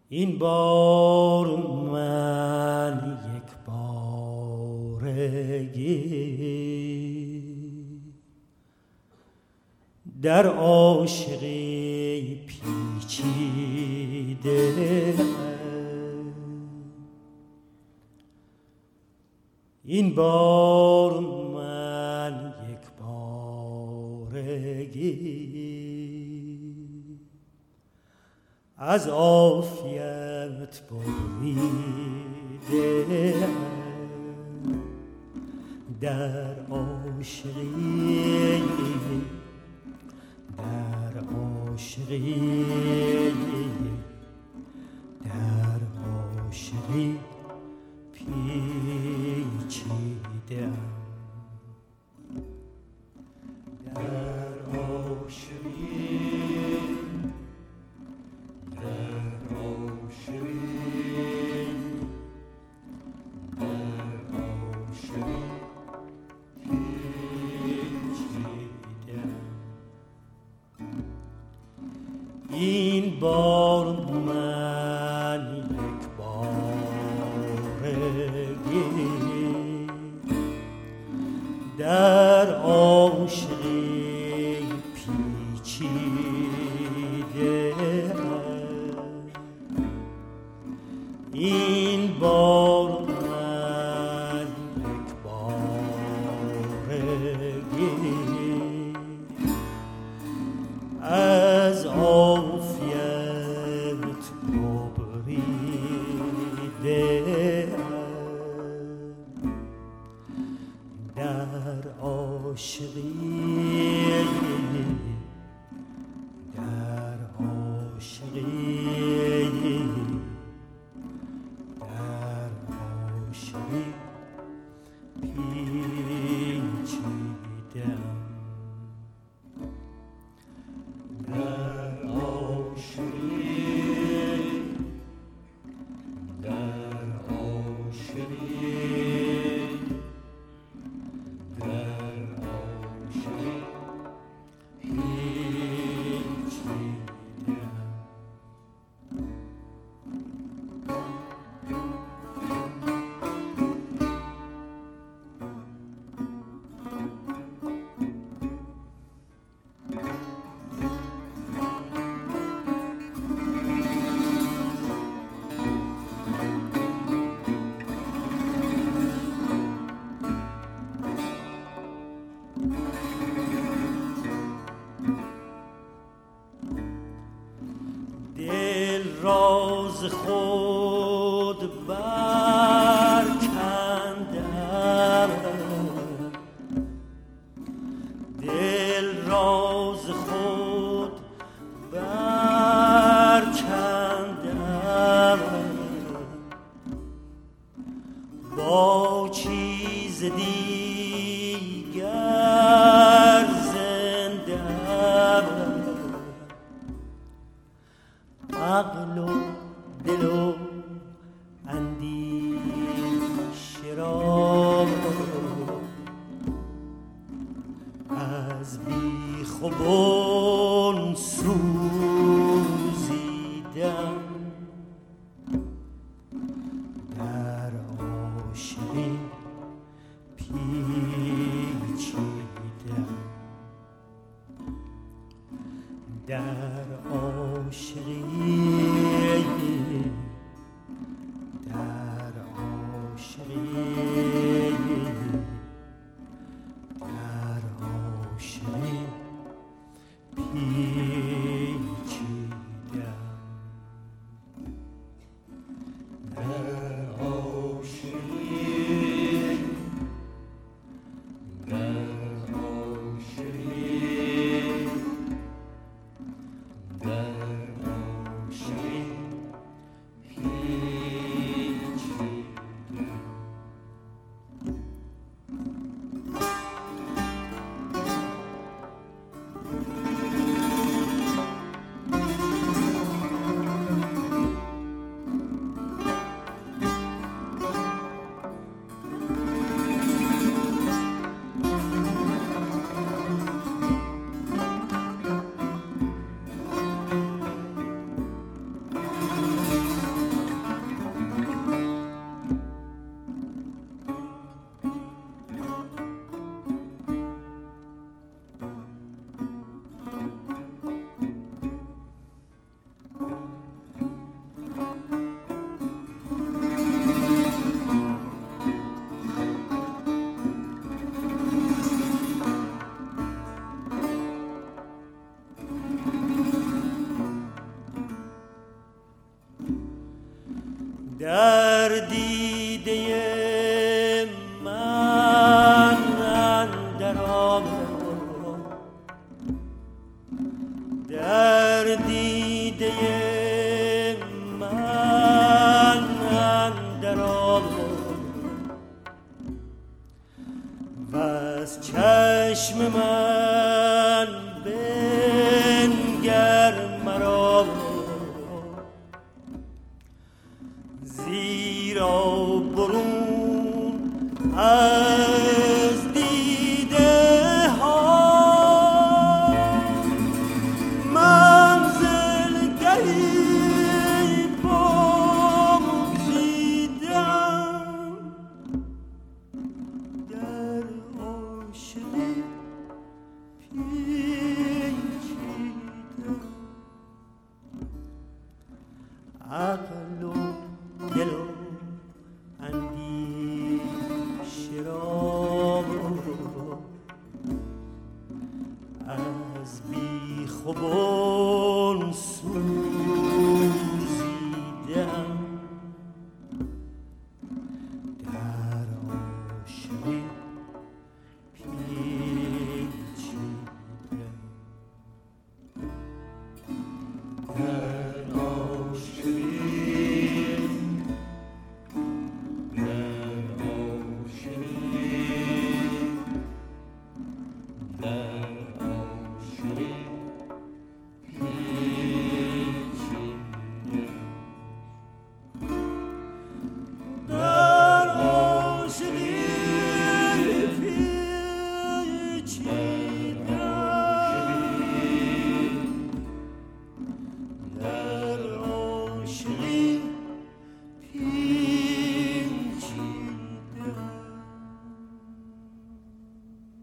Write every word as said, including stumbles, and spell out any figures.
این بار من یک بارگی در عاشقی پیچیده، این بار من یک بارگی از عافیت بریده در عاشقی، در عاشقی، در عاشقی پیچیده، در عاشقی، در عاشقی، در عاشقی پیچیده. این بار من یک بارگی در عاشقی پیچیده، این بار من یک بارگی از عافیت ببریده در عاشقی، در عاشقی، در عاشقی پیچیده، در عاشقی، در عاشقی، در عاشقی پیچیده. دل راز خود برکندم، دل راز خود برکندم، با چیز دیگر زندم، عقل و دل و اندیشه را از بیخ و بن سوزیدم در عاشقی پیچیدم، در عاشقی، در عاشقی، در عاشقی پیچیدم، در عاشقی، در عاشقی، در عاشقی پیچیدم. در دیده من اندر آمد، در دیده من اندر آمد و از چشم من بنگر مرا، زیرا برون از دیده ها منزلگهی بگزیدم، در عاشقی پیچیدم، عقل و دل و اندیشه را از بیخ و بن سوزیدم، در عاشقی پیچیدم، در عاشقی در عاشقی در